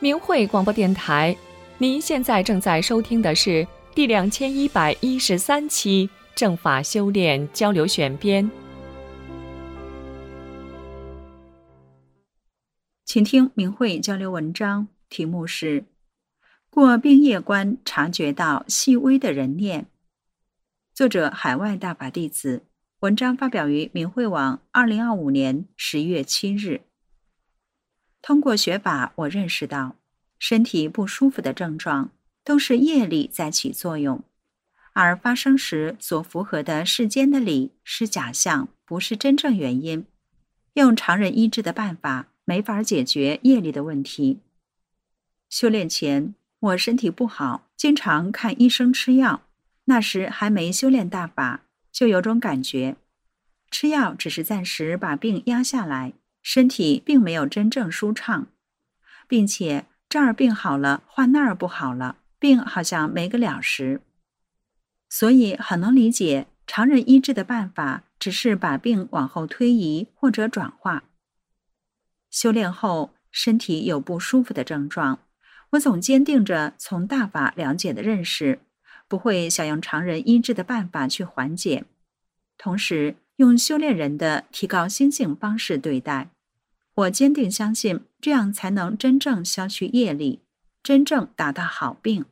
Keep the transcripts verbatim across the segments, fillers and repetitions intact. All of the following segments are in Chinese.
明慧广播电台，您现在正在收听的是第两千一百一十三期正法修炼交流选编。 请听明慧交流文章，题目是过病业关察觉到细微的人念。作者海外大法弟子，文章发表于明慧网二零二五年十月七日。通过学法，我认识到身体不舒服的症状都是业力在起作用，而发生时所符合的世间的理是假象，不是真正原因。用常人医治的办法没法解决业力的问题。修炼前，我身体不好，经常看医生吃药，那时还没修炼大法，就有种感觉，吃药只是暂时把病压下来，身体并没有真正舒畅，并且这儿病好了，换那儿不好了，病好像没个了时。所以很能理解，常人医治的办法只是把病往后推移或者转化。修炼后，身体有不舒服的症状，我总坚定着从大法了解的认识，不会想用常人医治的办法去缓解，同时用修炼人的提高心性方式对待。我坚定相信，这样才能真正消去业力，真正达到好病。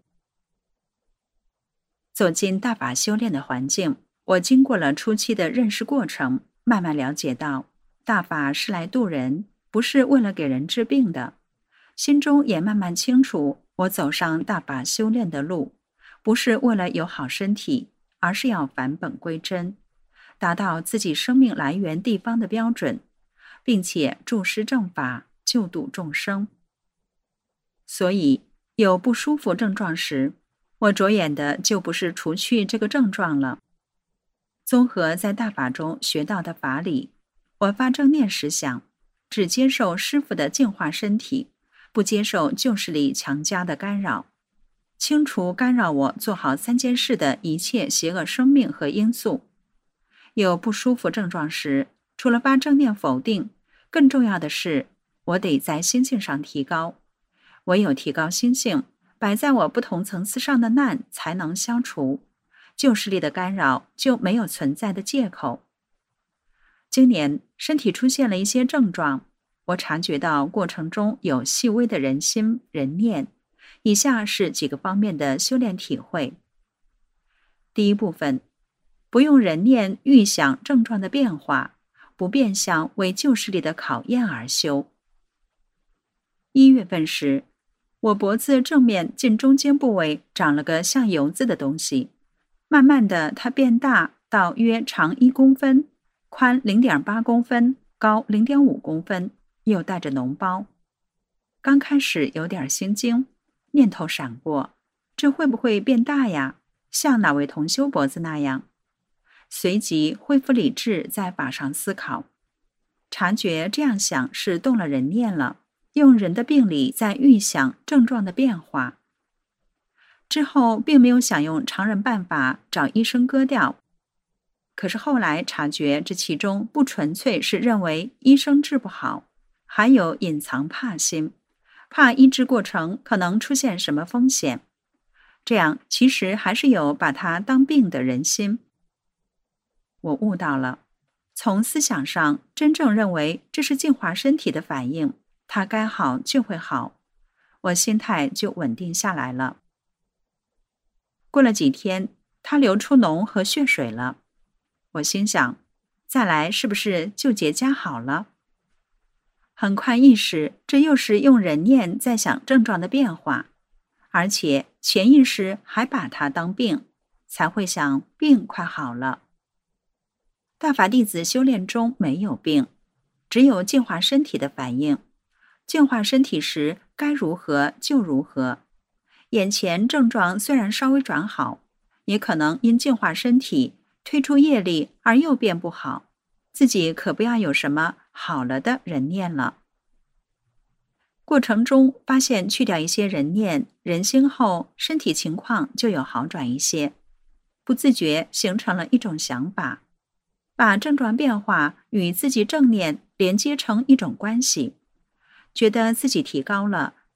走进大法修炼的环境，我经过了初期的认识过程，慢慢了解到大法是来度人，不是为了给人治病的。心中也慢慢清楚，我走上大法修炼的路，不是为了有好身体，而是要返本归真，达到自己生命来源地方的标准，并且助施正法，救度众生。所以有不舒服症状时，我着眼的就不是除去这个症状了。综合在大法中学到的法理，我发正念时想，只接受师父的净化身体，不接受旧势力强加的干扰，清除干扰我做好三件事的一切邪恶生命和因素。有不舒服症状时，除了发正念否定，更重要的是我得在心性上提高。唯有提高心性，摆在我不同层次上的难才能消除，旧势力的干扰就没有存在的借口。今年身体出现了一些症状，我察觉到过程中有细微的人心人念，以下是几个方面的修炼体会。第一部分，不用人念预想症状的变化，不变相为旧势力的考验而修。一月份时，我脖子正面近中间部位长了个像油渍的东西，慢慢的它变大到约长一公分，宽 零点八公分，高 零点五公分，又带着脓包。刚开始有点心惊，念头闪过，这会不会变大呀？像哪位同修脖子那样？随即恢复理智，在法上思考，察觉这样想是动了人念了，用人的病理在预想症状的变化。之后并没有想用常人办法找医生割掉，可是后来察觉这其中不纯粹是认为医生治不好，还有隐藏怕心，怕医治过程可能出现什么风险，这样其实还是有把它当病的人心。我悟到了，从思想上真正认为这是净化身体的反应，它该好就会好，我心态就稳定下来了。过了几天，它流出脓和血水了，我心想，再来是不是就结痂好了？很快意识这又是用人念在想症状的变化，而且潜意识还把它当病，才会想病快好了。大法弟子修炼中没有病，只有净化身体的反应，净化身体时该如何就如何。眼前症状虽然稍微转好，也可能因净化身体推出业力而又变不好，自己可不要有什么好了的人念了。过程中发现去掉一些人念人心后，身体情况就有好转一些，不自觉形成了一种想法，把症状变化与自己正念连接成一种关系，觉得自己提高了，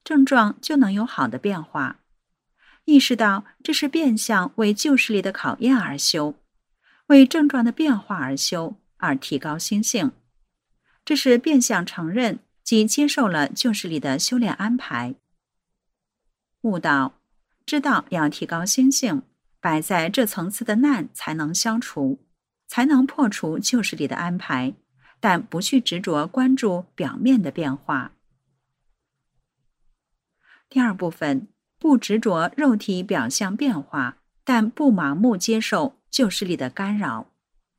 症状就能有好的变化。意识到这是变相为旧视力的考验而修，为症状的变化而修，而提高心性。这是变相承认即接受了旧视力的修炼安排。悟道，知道要提高心性，摆在这层次的难才能消除，才能破除旧视力的安排，但不去执着关注表面的变化。第二部分，不执着肉体表象变化，但不盲目接受旧视力的干扰。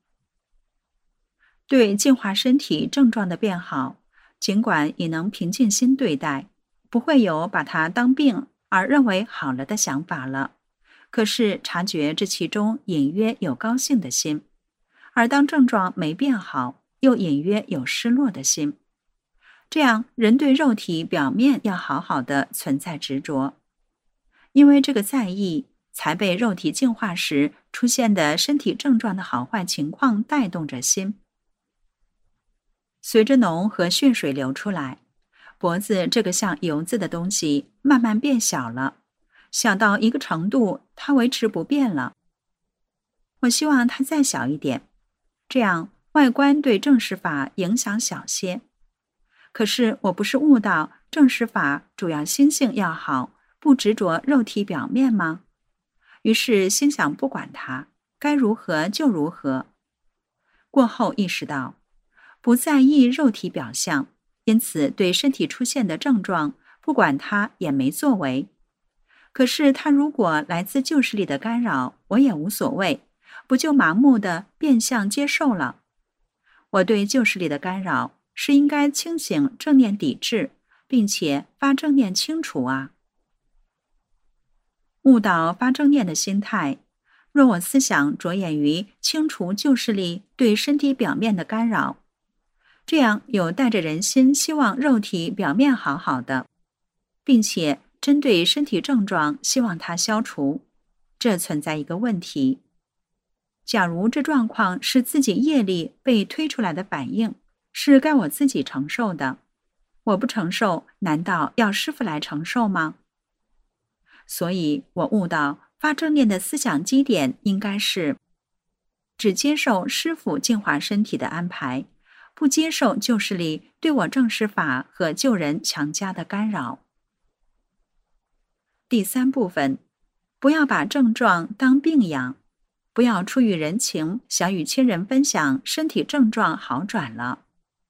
对净化身体症状的变好，尽管也能平静心对待，不会有把它当病而认为好了的想法了，可是察觉这其中隐约有高兴的心，而当症状没变好，又隐约有失落的心。这样人对肉体表面要好好的存在执着，因为这个在意才被肉体净化时出现的身体症状的好坏情况带动着心。随着脓和血水流出来，脖子这个像油渍的东西慢慢变小了，小到一个程度它维持不变了。我希望它再小一点，这样外观对正视法影响小些。可是我不是悟到正视法主要心性要好，不执着肉体表面吗？于是心想不管它，该如何就如何。过后意识到，不在意肉体表象，因此对身体出现的症状，不管它也没作为。可是它如果来自旧视力的干扰，我也无所谓，不就盲目的变相接受了？我对旧视力的干扰，是应该清醒正念抵制，并且发正念清除啊。悟到发正念的心态，若我思想着眼于清除旧视力对身体表面的干扰，这样有带着人心希望肉体表面好好的，并且针对身体症状希望它消除，这存在一个问题。假如这状况是自己业力被推出来的反应，是该我自己承受的，我不承受，难道要师父来承受吗？所以我悟到发正念的思想基点应该是只接受师父净化身体的安排，不接受旧视力对我正视法和救人强加的干扰。第三部分，不要把症状当病养，不要出于人情想与亲人分享身体症状好转了。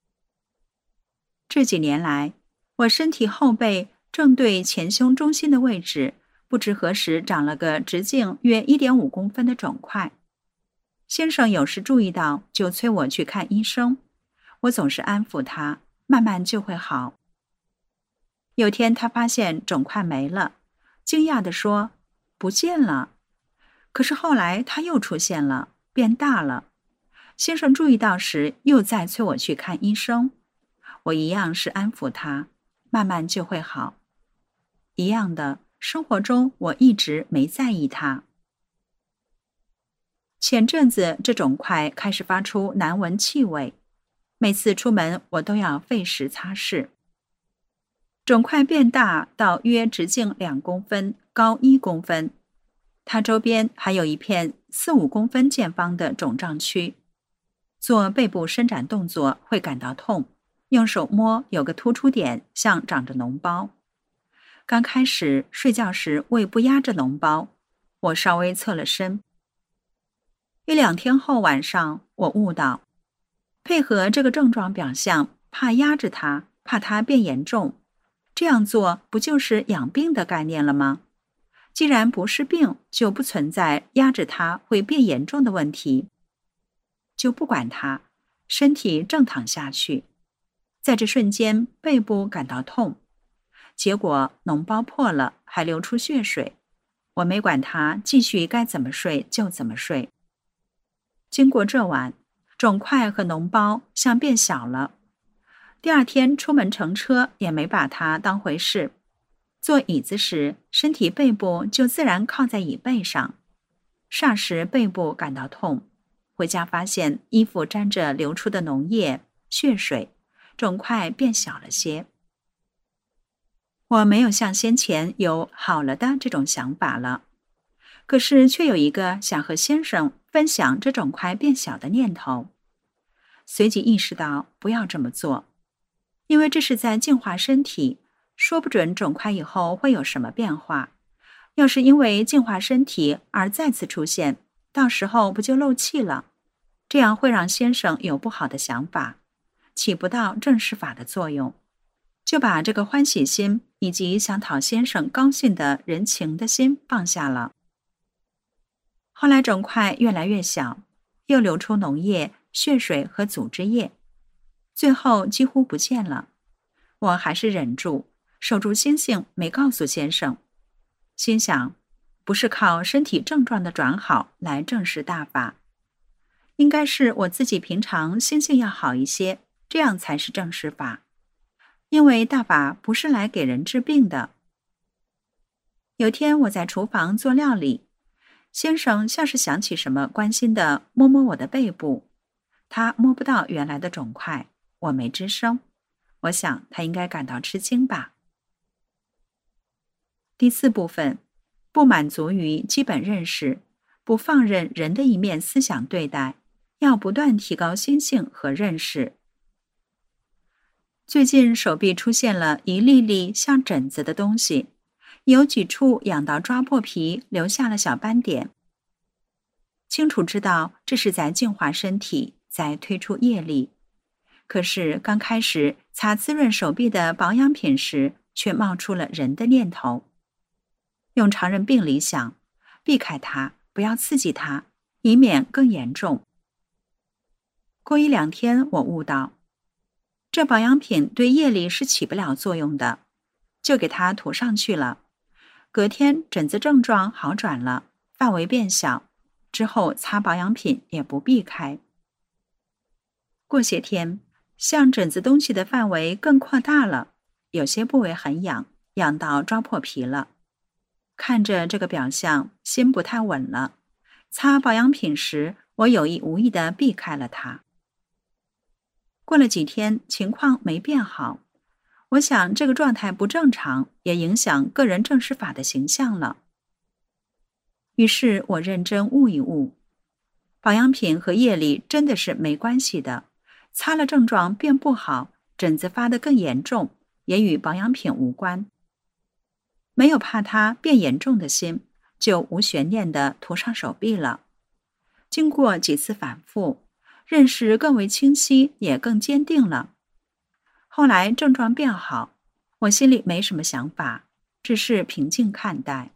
这几年来，我身体后背正对前胸中心的位置，不知何时长了个直径约 一点五公分的肿块。先生有时注意到，就催我去看医生，我总是安抚他，慢慢就会好。有天他发现肿块没了，惊讶地说：“不见了。”可是后来他又出现了，变大了。先生注意到时，又再催我去看医生。我一样是安抚他，慢慢就会好。一样的，生活中我一直没在意它。前阵子这肿块开始发出难闻气味，每次出门我都要费时擦拭。肿块变大到约直径两公分，高一公分，它周边还有一片四五公分见方的肿胀区。做背部伸展动作会感到痛，用手摸有个突出点，像长着脓包。刚开始睡觉时胃部压着脓包，我稍微侧了身。一两天后晚上，我悟到，配合这个症状表象，怕压着它，怕它变严重，这样做不就是养病的概念了吗？既然不是病，就不存在压着它会变严重的问题，就不管它，身体正躺下去。在这瞬间，背部感到痛，结果脓包破了，还流出血水。我没管它，继续该怎么睡就怎么睡。经过这晚，肿块和脓包像变小了。第二天出门乘车也没把它当回事。坐椅子时，身体背部就自然靠在椅背上。霎时背部感到痛，回家发现衣服沾着流出的脓液、血水，肿块变小了些。 我没有像先前有好了的这种想法了，可是却有一个想和先生分享这肿块变小的念头。随即意识到不要这么做，因为这是在净化身体，说不准肿块以后会有什么变化。要是因为净化身体而再次出现，到时候不就漏气了？这样会让先生有不好的想法，起不到正视法的作用，就把这个欢喜心以及想讨先生高兴的人情的心放下了。后来肿块越来越小，又流出脓液、血水和组织液，最后几乎不见了。我还是忍住，守住心性，没告诉先生。心想，不是靠身体症状的转好来证实大法，应该是我自己平常心性要好一些，这样才是证实法。因为大法不是来给人治病的。有天我在厨房做料理，先生像是想起什么，关心地摸摸我的背部。他摸不到原来的肿块，我没吱声。我想他应该感到吃惊吧。第四部分，不满足于基本认识，不放任人的一面思想对待，要不断提高心性和认识。最近手臂出现了一粒粒像疹子的东西，有几处痒到抓破皮，留下了小斑点。清楚知道这是在净化身体，在推出业力。可是刚开始擦滋润手臂的保养品时，却冒出了人的念头。用常人病理想，避开它，不要刺激它，以免更严重。过一两天，我悟到，这保养品对业力是起不了作用的，就给它涂上去了。隔天疹子症状好转了，范围变小，之后擦保养品也不避开。过些天，像疹子东西的范围更扩大了，有些部位很痒，痒到抓破皮了。看着这个表象，心不太稳了。擦保养品时，我有意无意地避开了它。过了几天，情况没变好。我想这个状态不正常，也影响个人正视法的形象了。于是我认真悟一悟，保养品和业力真的是没关系的。擦了症状变不好，疹子发得更严重，也与保养品无关。没有怕它变严重的心，就无悬念地涂上手臂了。经过几次反复，认识更为清晰，也更坚定了。后来症状变好，我心里没什么想法，只是平静看待。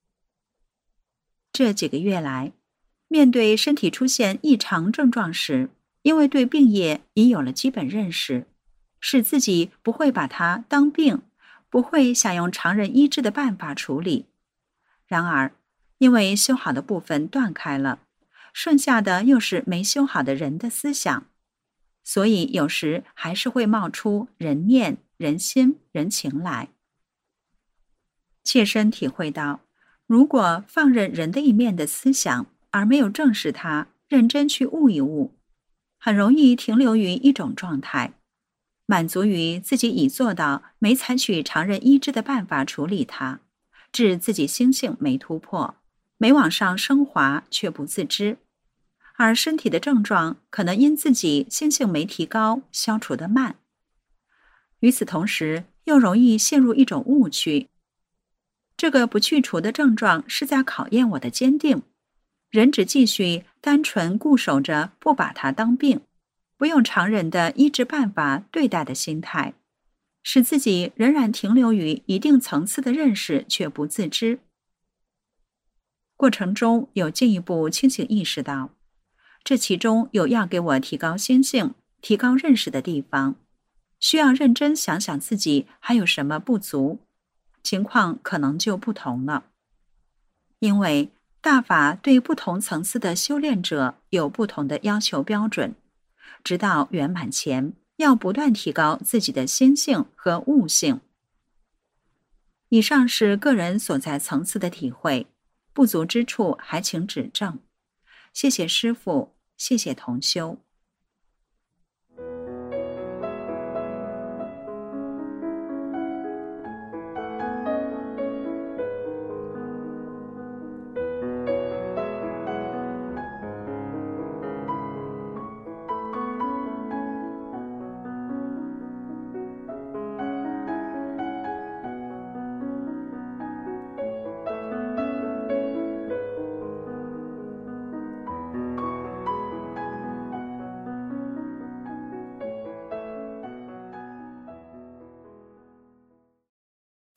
这几个月来，面对身体出现异常症状时，因为对病业已有了基本认识，使自己不会把它当病，不会想用常人医治的办法处理。然而，因为修好的部分断开了，剩下的又是没修好的人的思想，所以有时还是会冒出人念、人心、人情来。切身体会到，如果放任人的一面的思想，而没有正视它，认真去悟一悟，很容易停留于一种状态，满足于自己已做到没采取常人医治的办法处理它，致自己心性没突破，没往上升华却不自知，而身体的症状可能因自己心性没提高，消除得慢。与此同时，又容易陷入一种误区，这个不去除的症状是在考验我的坚定，人只继续单纯固守着不把它当病，不用常人的医治办法对待的心态，使自己仍然停留于一定层次的认识却不自知。过程中有进一步清醒意识到，这其中有要给我提高心性、提高认识的地方，需要认真想想自己还有什么不足，情况可能就不同了。因为大法对不同层次的修炼者有不同的要求标准，直到圆满前，要不断提高自己的心性和悟性。以上是个人所在层次的体会，不足之处还请指正。谢谢师父，谢谢同修。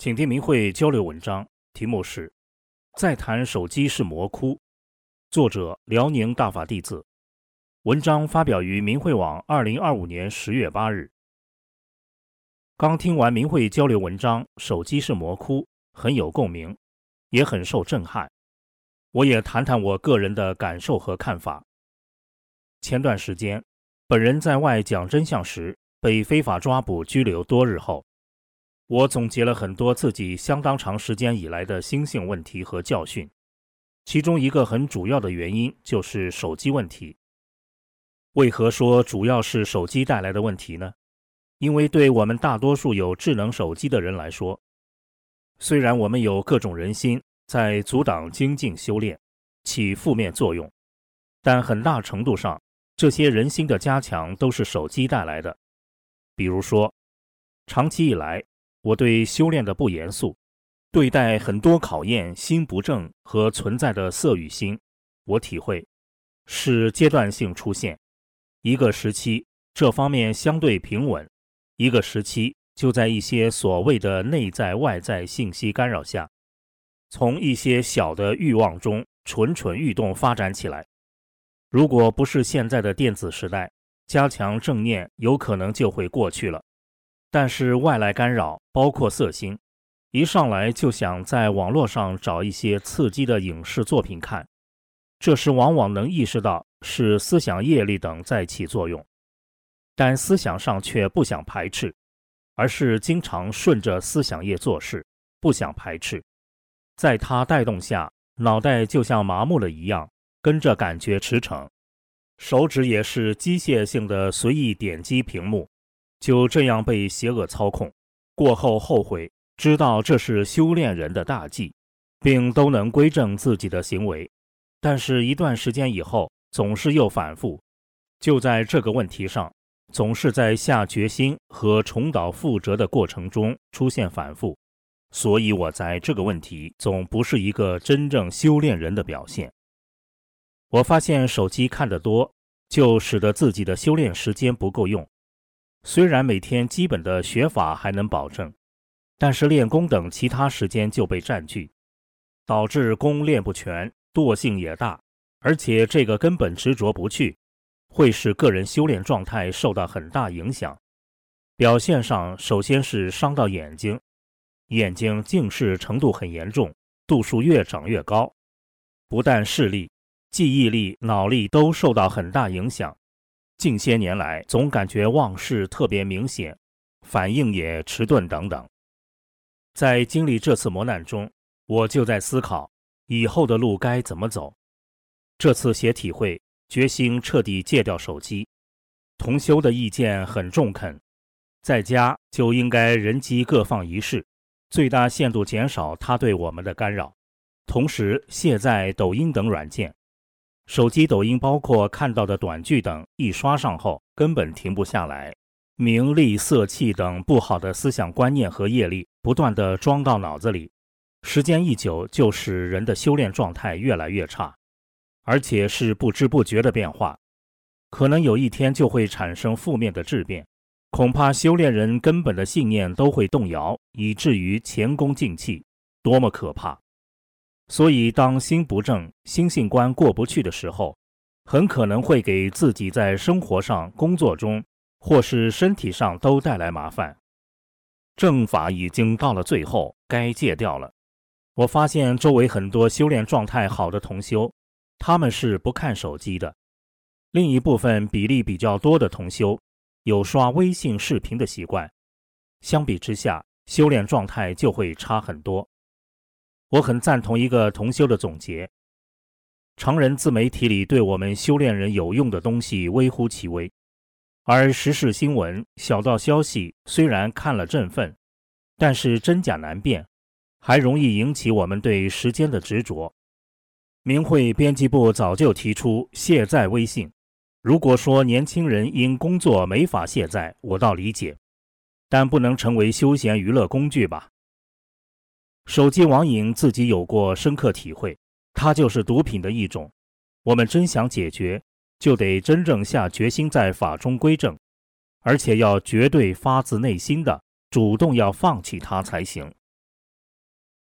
请听明慧交流文章，题目是《再谈手机是魔窟》，作者辽宁大法弟子。文章发表于明慧网二零二五年十月八日。刚听完明慧交流文章《手机是魔窟》，很有共鸣，也很受震撼。我也谈谈我个人的感受和看法。前段时间，本人在外讲真相时，被非法抓捕拘留多日后，我总结了很多自己相当长时间以来的心性问题和教训，其中一个很主要的原因就是手机问题。为何说主要是手机带来的问题呢？因为对我们大多数有智能手机的人来说，虽然我们有各种人心在阻挡精进修炼，起负面作用，但很大程度上，这些人心的加强都是手机带来的。比如说，长期以来，我对修炼的不严肃，对待很多考验心不正和存在的色与心，我体会是阶段性出现。一个时期这方面相对平稳，一个时期就在一些所谓的内在外在信息干扰下，从一些小的欲望中蠢蠢欲动发展起来。如果不是现在的电子时代，加强正念有可能就会过去了。但是外来干扰，包括色心，一上来就想在网络上找一些刺激的影视作品看，这时往往能意识到是思想业力等在起作用，但思想上却不想排斥，而是经常顺着思想业做事，不想排斥。在它带动下，脑袋就像麻木了一样，跟着感觉驰骋，手指也是机械性的随意点击屏幕，就这样被邪恶操控。过后后悔，知道这是修炼人的大忌，并都能归正自己的行为，但是一段时间以后，总是又反复。就在这个问题上，总是在下决心和重蹈覆辙的过程中出现反复，所以我在这个问题总不是一个真正修炼人的表现。我发现手机看得多，就使得自己的修炼时间不够用。虽然每天基本的学法还能保证，但是练功等其他时间就被占据，导致功练不全，惰性也大，而且这个根本执着不去，会使个人修炼状态受到很大影响。表现上首先是伤到眼睛，眼睛近视程度很严重，度数越长越高，不但视力、记忆力、脑力都受到很大影响。近些年来总感觉忘事特别明显，反应也迟钝等等。在经历这次磨难中，我就在思考以后的路该怎么走。这次写体会，决心彻底戒掉手机。同修的意见很中肯，在家就应该人机各放一室，最大限度减少它对我们的干扰，同时卸载抖音等软件。手机抖音包括看到的短剧等，一刷上后根本停不下来，名利色气等不好的思想观念和业力不断地装到脑子里，时间一久就使人的修炼状态越来越差，而且是不知不觉的变化，可能有一天就会产生负面的质变，恐怕修炼人根本的信念都会动摇，以至于前功尽弃，多么可怕！所以当心不正、心性关过不去的时候，很可能会给自己在生活上、工作中或是身体上都带来麻烦。正法已经到了最后，该戒掉了。我发现周围很多修炼状态好的同修，他们是不看手机的。另一部分比例比较多的同修有刷微信视频的习惯，相比之下，修炼状态就会差很多。我很赞同一个同修的总结，常人自媒体里对我们修炼人有用的东西微乎其微，而时事新闻、小道消息虽然看了振奋，但是真假难辨，还容易引起我们对时间的执着。明慧编辑部早就提出卸载微信，如果说年轻人因工作没法卸载，我倒理解，但不能成为休闲娱乐工具吧。手机网瘾自己有过深刻体会，它就是毒品的一种。我们真想解决，就得真正下决心在法中归正，而且要绝对发自内心的主动要放弃它才行。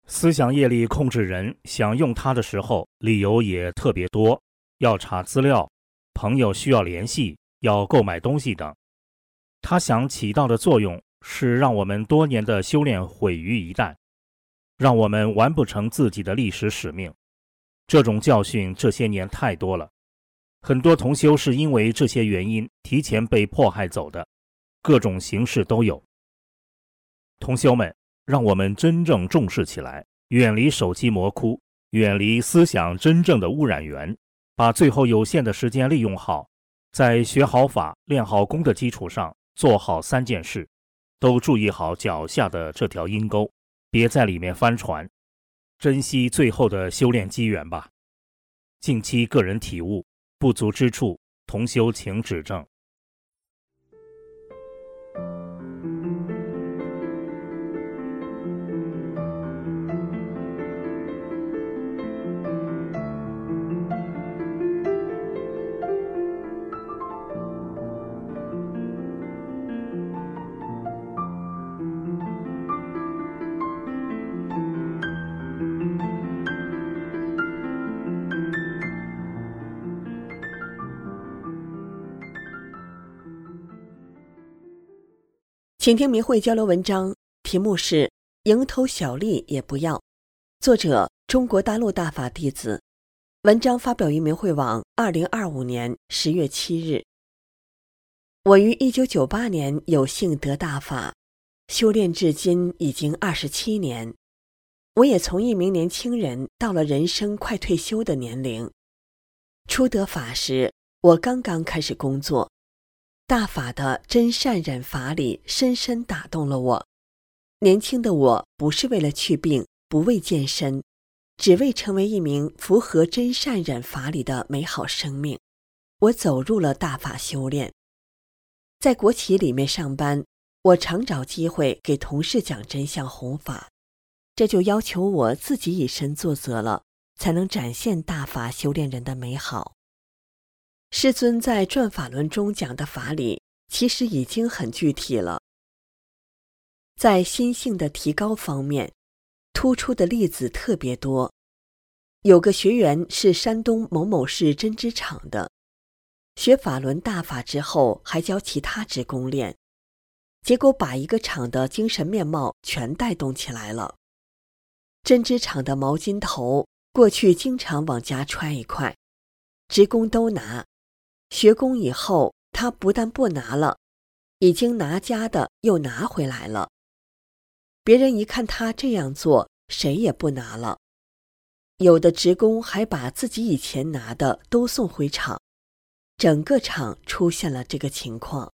思想业力控制人，想用它的时候，理由也特别多，要查资料，朋友需要联系，要购买东西等。它想起到的作用是让我们多年的修炼毁于一旦，让我们完不成自己的历史使命。这种教训这些年太多了，很多同修是因为这些原因提前被迫害走的，各种形式都有。同修们，让我们真正重视起来，远离手机魔窟，远离思想真正的污染源，把最后有限的时间利用好，在学好法、练好功的基础上，做好三件事，都注意好脚下的这条阴沟，别在里面翻船，珍惜最后的修炼机缘吧。近期个人体悟，不足之处，同修请指正。 请听明慧交流文章，题目是蝇头小利也不要，作者中国大陆大法弟子，文章发表于明慧网二零二五年十月七日。我于一九九八年有幸得大法，修炼至今已经二十七年。我也从一名年轻人到了人生快退休的年龄。初得法时，我刚刚开始工作，大法的真善忍法理深深打动了我。年轻的我不是为了去病，不为健身，只为成为一名符合真善忍法理的美好生命。我走入了大法修炼。在国企里面上班，我常找机会给同事讲真相弘法，这就要求我自己以身作则了，才能展现大法修炼人的美好。师尊在转法轮中讲的法理其实已经很具体了。在心性的提高方面，突出的例子特别多。有个学员是山东某某市针织厂的，学法轮大法之后还教其他职工练，结果把一个厂的精神面貌全带动起来了。针织厂的毛巾头过去经常往家揣一块，职工都拿，学工以后，他不但不拿了，已经拿家的又拿回来了。别人一看他这样做，谁也不拿了。有的职工还把自己以前拿的都送回厂，整个厂出现了这个情况。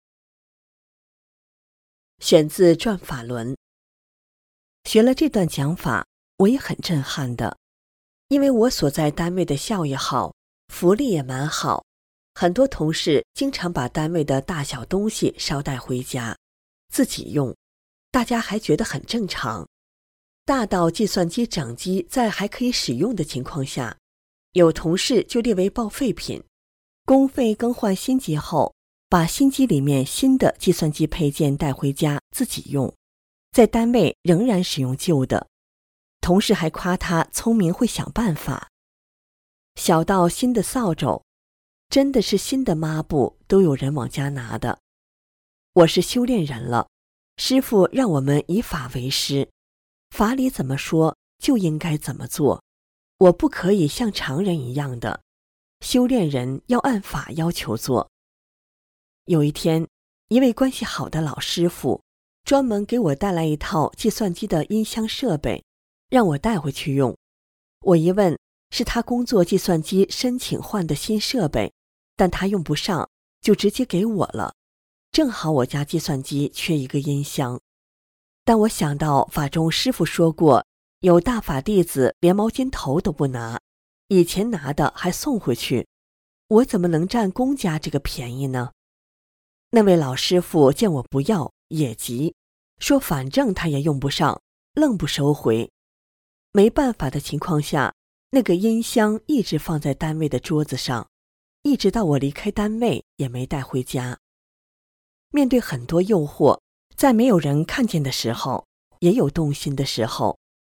选自《转法轮》。学了这段讲法，我也很震撼的，因为我所在单位的效益好，福利也蛮好。很多同事经常把单位的大小东西捎带回家，自己用，大家还觉得很正常。大到计算机整机在还可以使用的情况下，有同事就列为报废品，公费更换新机后，把新机里面新的计算机配件带回家自己用，在单位仍然使用旧的。同事还夸他聪明会想办法。小到新的扫帚，真的是新的抹布都有人往家拿的。我是修炼人了，师父让我们以法为师，法理怎么说就应该怎么做，我不可以像常人一样的，修炼人要按法要求做。有一天，一位关系好的老师傅专门给我带来一套计算机的音箱设备，让我带回去用。我一问，是他工作计算机申请换的新设备，但他用不上，就直接给我了。正好我家计算机缺一个音箱。但我想到法中师父说过，有大法弟子连毛巾头都不拿，以前拿的还送回去，我怎么能占公家这个便宜呢？那位老师傅见我不要，也急，说反正他也用不上，愣不收回。没办法的情况下，那个音箱一直放在单位的桌子上，一直到我离开单位也没带回家。面对很多诱惑，在没有人看见的时候，也有动心的时候。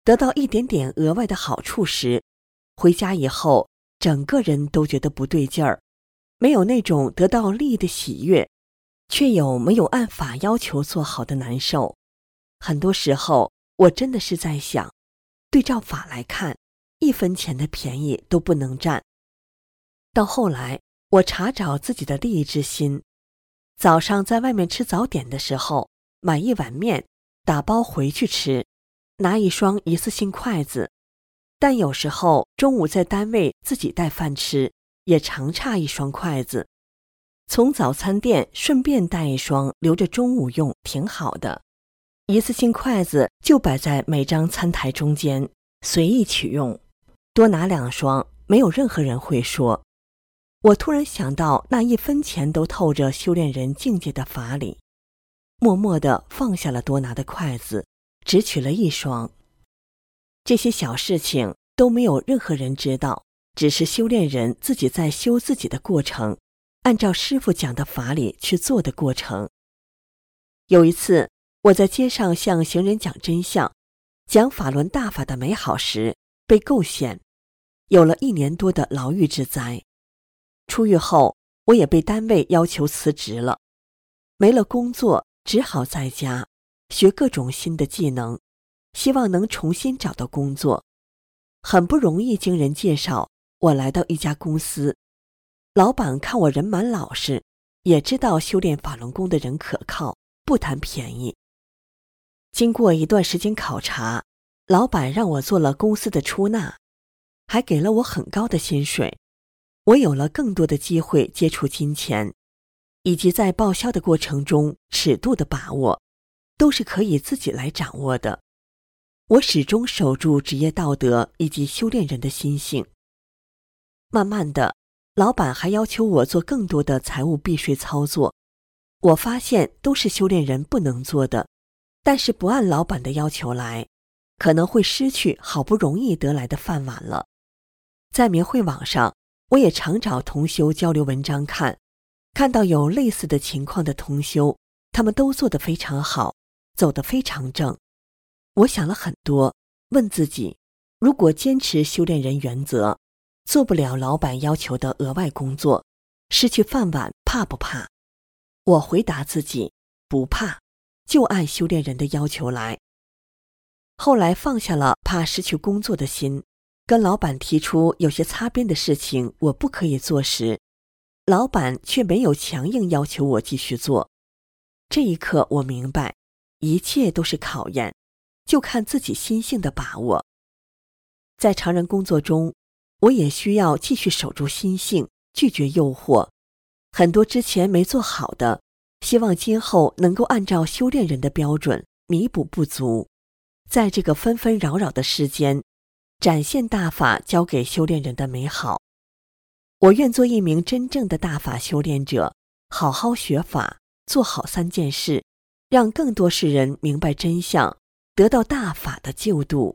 得到一点点额外的好处时，回家以后整个人都觉得不对劲儿，没有那种得到利益的喜悦，却有没有按法要求做好的难受。很多时候我真的是在想，对照法来看，一分钱的便宜都不能占。到后来我查找自己的利益之心，早上在外面吃早点的时候，买一碗面打包回去吃，拿一双一次性筷子，但有时候中午在单位自己带饭吃，也常差一双筷子。从早餐店顺便带一双留着中午用，挺好的。一次性筷子就摆在每张餐台中间，随意取用，多拿两双，没有任何人会说。我突然想到那一分钱都透着修炼人境界的法理，默默地放下了多拿的筷子，只取了一双。这些小事情都没有任何人知道，只是修炼人自己在修自己的过程，按照师父讲的法理去做的过程。有一次我在街上向行人讲真相，讲法轮大法的美好时，被构陷，有了一年多的牢狱之灾。出狱后我也被单位要求辞职了，没了工作，只好在家学各种新的技能，希望能重新找到工作。很不容易经人介绍，我来到一家公司，老板看我人蛮老实，也知道修炼法轮功的人可靠，不谈便宜。经过一段时间考察，老板让我做了公司的出纳，还给了我很高的薪水。我有了更多的机会接触金钱，以及在报销的过程中尺度的把握，都是可以自己来掌握的。我始终守住职业道德以及修炼人的心性。慢慢的，老板还要求我做更多的财务避税操作，我发现都是修炼人不能做的，但是不按老板的要求来，可能会失去好不容易得来的饭碗了。在明慧网上，我也常找同修交流文章看，看到有类似的情况的同修，他们都做得非常好，走得非常正。我想了很多，问自己，如果坚持修炼人原则，做不了老板要求的额外工作，失去饭碗怕不怕？我回答自己，不怕，就按修炼人的要求来。后来放下了怕失去工作的心，跟老板提出有些擦边的事情我不可以做时，老板却没有强硬要求我继续做。这一刻我明白，一切都是考验，就看自己心性的把握。在常人工作中，我也需要继续守住心性，拒绝诱惑。很多之前没做好的，希望今后能够按照修炼人的标准弥补不足。在这个纷纷扰扰的世间，展现大法交给修炼人的美好。我愿做一名真正的大法修炼者，好好学法，做好三件事，让更多世人明白真相，得到大法的救度。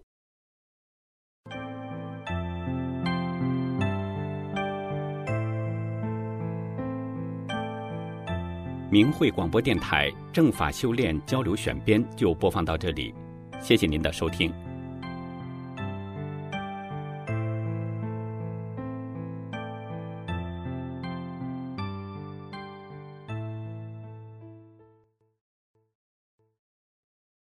明慧广播电台正法修炼交流选编就播放到这里，谢谢您的收听。